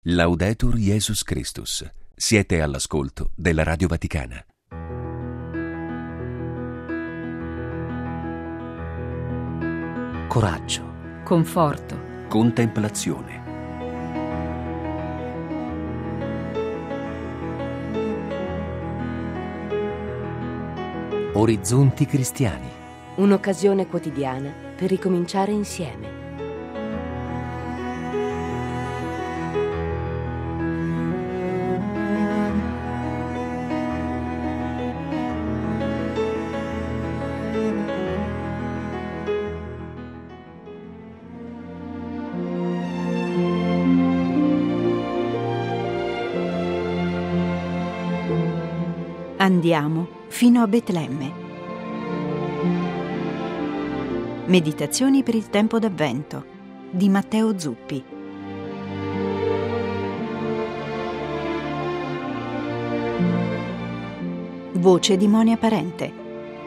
Laudetur Jesus Christus. Siete all'ascolto della Radio Vaticana. Coraggio, conforto, Contemplazione. orizzonti cristiani. Un'occasione quotidiana per ricominciare insieme. Andiamo fino a Betlemme. Meditazioni per il tempo d'Avvento di Matteo Zuppi. Voce di Monia Parente.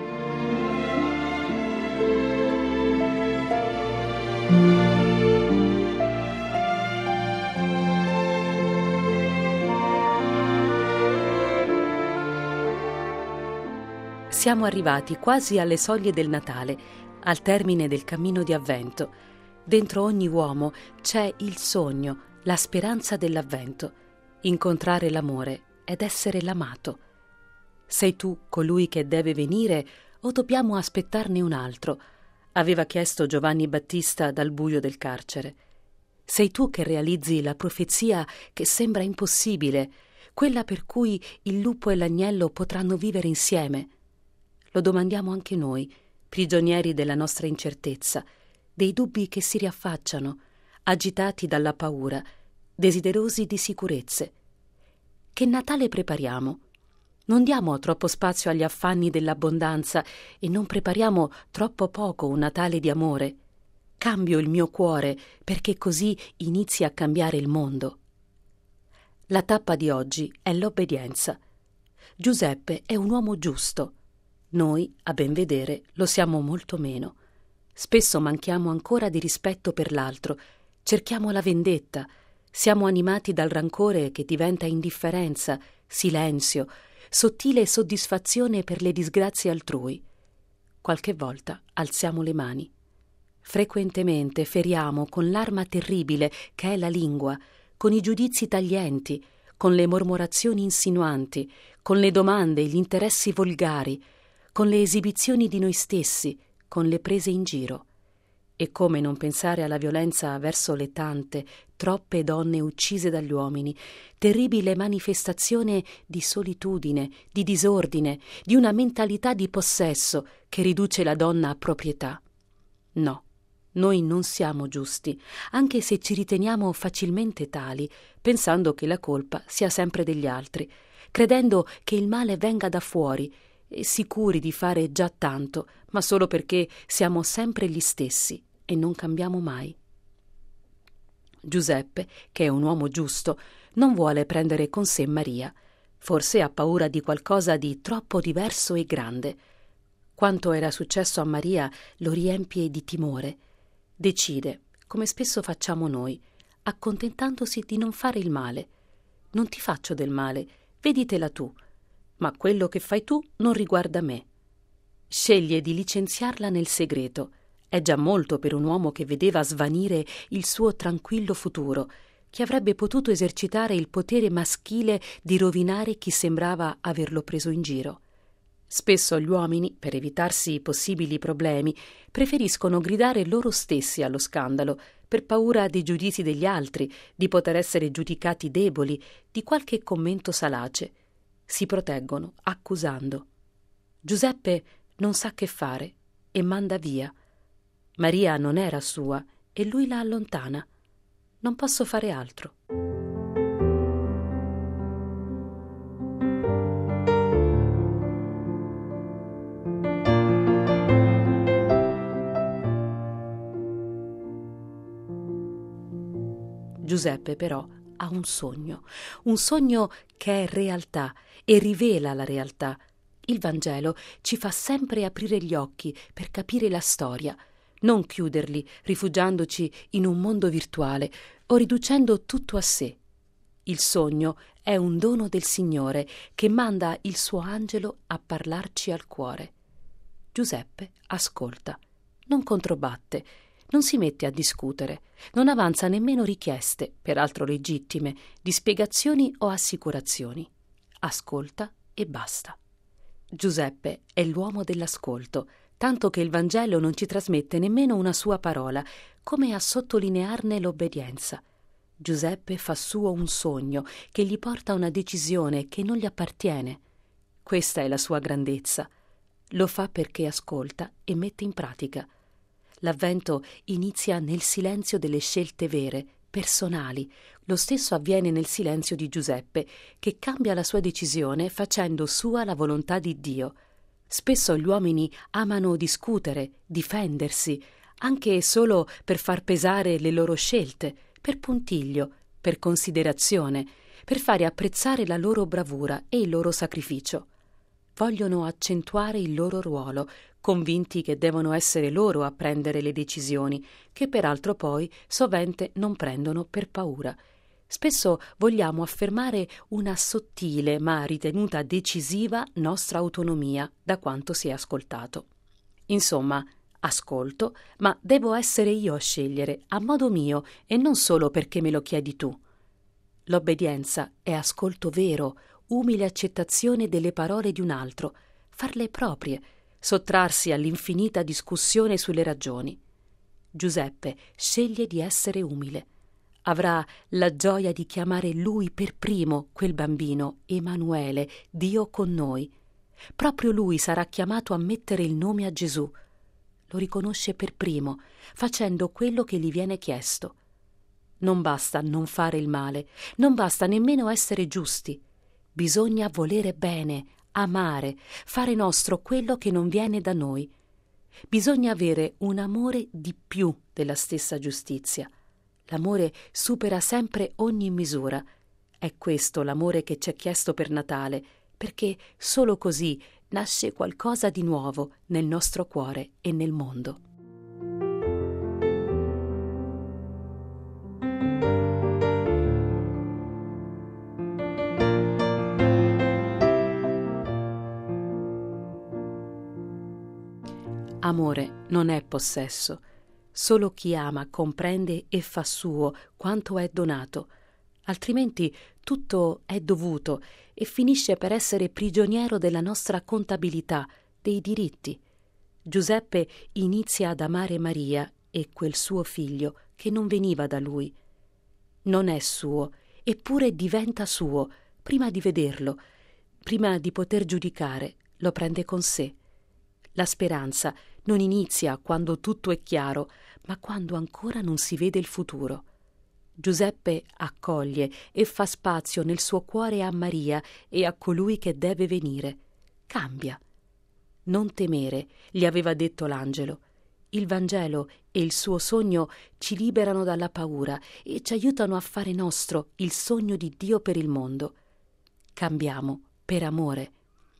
Siamo arrivati quasi alle soglie del Natale, al termine del cammino di Avvento. Dentro ogni uomo c'è il sogno, la speranza dell'Avvento, incontrare l'amore ed essere l'amato. Sei tu colui che deve venire o dobbiamo aspettarne un altro? Aveva chiesto Giovanni Battista dal buio del carcere. Sei tu che realizzi la profezia che sembra impossibile, quella per cui il lupo e l'agnello potranno vivere insieme. Lo domandiamo anche noi, prigionieri della nostra incertezza, dei dubbi che si riaffacciano, agitati dalla paura, desiderosi di sicurezze. Che Natale prepariamo? Non diamo troppo spazio agli affanni dell'abbondanza e non prepariamo troppo poco un Natale di amore. Cambio il mio cuore perché così inizi a cambiare il mondo. La tappa di oggi è l'obbedienza. Giuseppe è un uomo giusto. Noi, a ben vedere, lo siamo molto meno. Spesso manchiamo ancora di rispetto per l'altro, cerchiamo la vendetta, siamo animati dal rancore che diventa indifferenza, silenzio, sottile soddisfazione per le disgrazie altrui. Qualche volta alziamo le mani. Frequentemente feriamo con l'arma terribile che è la lingua, con i giudizi taglienti, con le mormorazioni insinuanti, con le domande e gli interessi volgari, con le esibizioni di noi stessi, con le prese in giro. E come non pensare alla violenza verso le tante, troppe donne uccise dagli uomini, terribile manifestazione di solitudine, di disordine, di una mentalità di possesso che riduce la donna a proprietà. No, noi non siamo giusti, anche se ci riteniamo facilmente tali, pensando che la colpa sia sempre degli altri, credendo che il male venga da fuori, e sicuri di fare già tanto, ma solo perché siamo sempre gli stessi e non cambiamo mai. Giuseppe, che è un uomo giusto, non vuole prendere con sé Maria. Forse ha paura di qualcosa di troppo diverso e grande. Quanto era successo a Maria lo riempie di timore. Decide, come spesso facciamo noi, accontentandosi di non fare il male. Non ti faccio del male, veditela tu. Ma quello che fai tu non riguarda me. Sceglie di licenziarla nel segreto. È già molto per un uomo che vedeva svanire il suo tranquillo futuro, che avrebbe potuto esercitare il potere maschile di rovinare chi sembrava averlo preso in giro. Spesso gli uomini, per evitarsi possibili problemi, preferiscono gridare loro stessi allo scandalo, per paura dei giudizi degli altri, di poter essere giudicati deboli, di qualche commento salace. Si proteggono, accusando. Giuseppe non sa che fare e manda via. Maria non era sua e lui la allontana. Non posso fare altro. Giuseppe però ha un sogno che è realtà e rivela la realtà. Il Vangelo ci fa sempre aprire gli occhi per capire la storia, non chiuderli rifugiandoci in un mondo virtuale o riducendo tutto a sé. Il sogno è un dono del Signore che manda il suo angelo a parlarci al cuore. Giuseppe ascolta, non controbatte, non si mette a discutere, non avanza nemmeno richieste, peraltro legittime, di spiegazioni o assicurazioni. Ascolta e basta. Giuseppe è l'uomo dell'ascolto, tanto che il Vangelo non ci trasmette nemmeno una sua parola, come a sottolinearne l'obbedienza. Giuseppe fa suo un sogno che gli porta una decisione che non gli appartiene. Questa è la sua grandezza. Lo fa perché ascolta e mette in pratica. L'Avvento inizia nel silenzio delle scelte vere, personali. Lo stesso avviene nel silenzio di Giuseppe, che cambia la sua decisione facendo sua la volontà di Dio. Spesso gli uomini amano discutere, difendersi, anche solo per far pesare le loro scelte, per puntiglio, per considerazione, per fare apprezzare la loro bravura e il loro sacrificio. Vogliono accentuare il loro ruolo, convinti che devono essere loro a prendere le decisioni, che peraltro poi sovente non prendono per paura. Spesso vogliamo affermare una sottile ma ritenuta decisiva nostra autonomia da quanto si è ascoltato. Insomma, ascolto, ma devo essere io a scegliere, a modo mio, e non solo perché me lo chiedi tu. L'obbedienza è ascolto vero, umile accettazione delle parole di un altro, farle proprie, sottrarsi all'infinita discussione sulle ragioni. Giuseppe sceglie di essere umile. Avrà la gioia di chiamare lui per primo quel bambino, Emanuele, Dio con noi. Proprio lui sarà chiamato a mettere il nome a Gesù. Lo riconosce per primo, facendo quello che gli viene chiesto. Non basta non fare il male, non basta nemmeno essere giusti. Bisogna volere bene, amare, fare nostro quello che non viene da noi. Bisogna avere un amore di più della stessa giustizia. L'amore supera sempre ogni misura. È questo l'amore che ci è chiesto per Natale, perché solo così nasce qualcosa di nuovo nel nostro cuore e nel mondo. Amore non è possesso. Solo chi ama comprende e fa suo quanto è donato, altrimenti tutto è dovuto e finisce per essere prigioniero della nostra contabilità, dei diritti. Giuseppe inizia ad amare Maria e quel suo figlio che non veniva da lui. Non è suo, eppure diventa suo, prima di vederlo, prima di poter giudicare, lo prende con sé. La speranza non inizia quando tutto è chiaro, ma quando ancora non si vede il futuro. Giuseppe accoglie e fa spazio nel suo cuore a Maria e a colui che deve venire. Cambia. Non temere, gli aveva detto l'angelo. Il Vangelo e il suo sogno ci liberano dalla paura e ci aiutano a fare nostro il sogno di Dio per il mondo. Cambiamo per amore.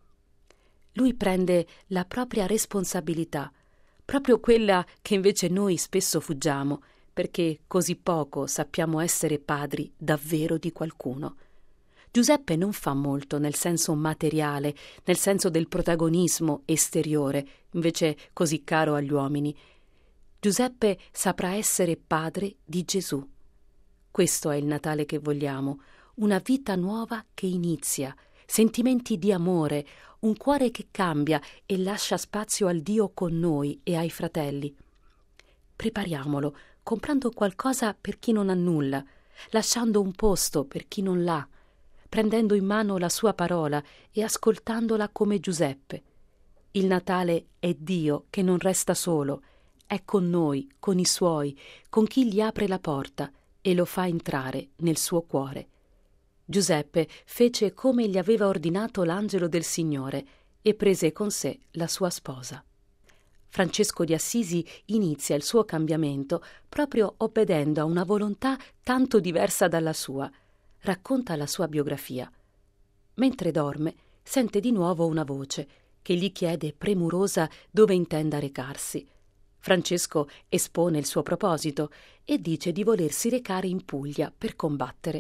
Lui prende la propria responsabilità, proprio quella che invece noi spesso fuggiamo, perché così poco sappiamo essere padri davvero di qualcuno. Giuseppe non fa molto nel senso materiale, nel senso del protagonismo esteriore, invece così caro agli uomini. Giuseppe saprà essere padre di Gesù. Questo è il Natale che vogliamo, una vita nuova che inizia, sentimenti di amore, un cuore che cambia e lascia spazio al Dio con noi e ai fratelli. Prepariamolo, comprando qualcosa per chi non ha nulla, lasciando un posto per chi non l'ha, prendendo in mano la sua parola e ascoltandola come Giuseppe. Il Natale è Dio che non resta solo, è con noi, con i suoi, con chi gli apre la porta e lo fa entrare nel suo cuore. Giuseppe fece come gli aveva ordinato l'angelo del Signore e prese con sé la sua sposa. Francesco di Assisi inizia il suo cambiamento proprio obbedendo a una volontà tanto diversa dalla sua. Racconta la sua biografia. Mentre dorme, sente di nuovo una voce che gli chiede premurosa dove intenda recarsi. Francesco espone il suo proposito e dice di volersi recare in Puglia per combattere.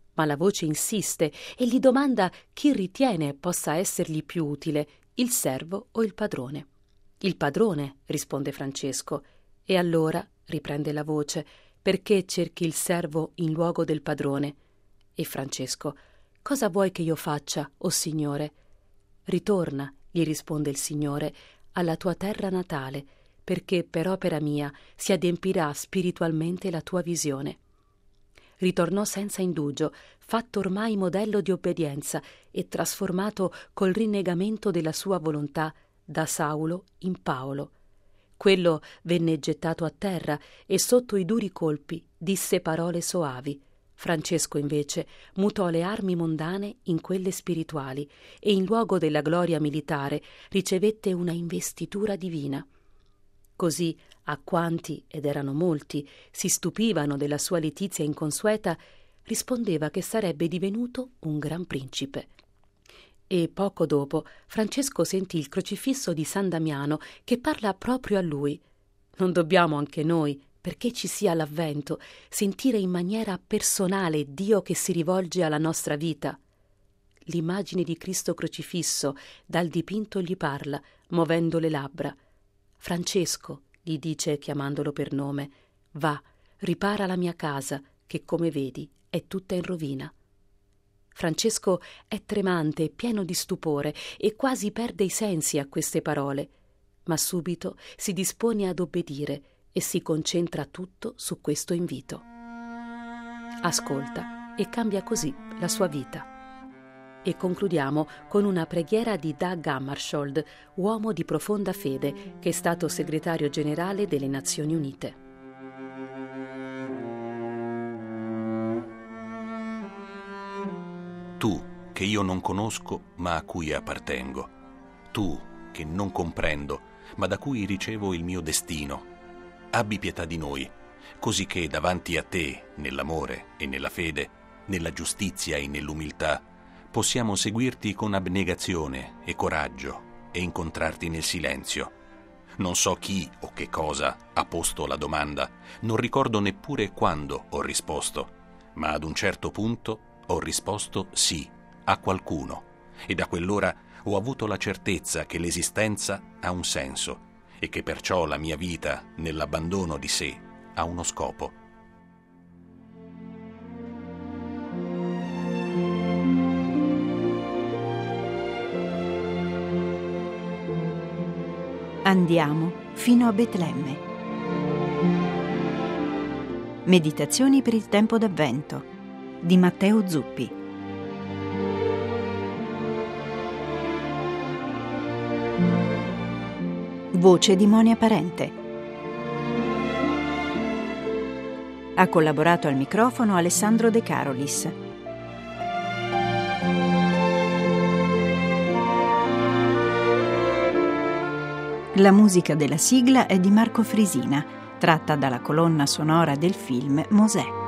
Ma la voce insiste e gli domanda chi ritiene possa essergli più utile, il servo o il padrone. Il padrone, risponde Francesco. E allora, riprende la voce, perché cerchi il servo in luogo del padrone? E Francesco: cosa vuoi che io faccia, o Signore? Ritorna, gli risponde il Signore, alla tua terra natale, perché per opera mia si adempirà spiritualmente la tua visione. Ritornò senza indugio, fatto ormai modello di obbedienza e trasformato col rinnegamento della sua volontà da Saulo in Paolo. Quello venne gettato a terra e sotto i duri colpi disse parole soavi. Francesco invece mutò le armi mondane in quelle spirituali e in luogo della gloria militare ricevette una investitura divina. Così a quanti, ed erano molti, si stupivano della sua letizia inconsueta, rispondeva che sarebbe divenuto un gran principe. E poco dopo Francesco sentì il crocifisso di San Damiano che parla proprio a lui. Non dobbiamo anche noi, perché ci sia l'Avvento, sentire in maniera personale Dio che si rivolge alla nostra vita? L'immagine di Cristo crocifisso dal dipinto gli parla, muovendo le labbra. Francesco, gli dice chiamandolo per nome, va, ripara la mia casa, che come vedi è tutta in rovina. Francesco è tremante e pieno di stupore e quasi perde i sensi a queste parole, ma subito si dispone ad obbedire e si concentra tutto su questo invito. Ascolta e cambia così la sua vita. E concludiamo con una preghiera di Dag Hammarskjöld, uomo di profonda fede, che è stato segretario generale delle Nazioni Unite. Tu, che io non conosco, ma a cui appartengo. Tu, che non comprendo, ma da cui ricevo il mio destino. Abbi pietà di noi, così che davanti a te, nell'amore e nella fede, nella giustizia e nell'umiltà, possiamo seguirti con abnegazione e coraggio e incontrarti nel silenzio. Non so chi o che cosa ha posto la domanda, non ricordo neppure quando ho risposto, ma ad un certo punto ho risposto sì a qualcuno e da quell'ora ho avuto la certezza che l'esistenza ha un senso e che perciò la mia vita nell'abbandono di sé ha uno scopo. Andiamo fino a Betlemme. Meditazioni per il tempo d'Avvento di Matteo Zuppi. Voce di Monia Parente. Ha collaborato al microfono Alessandro De Carolis. La musica della sigla è di Marco Frisina, tratta dalla colonna sonora del film Mosè.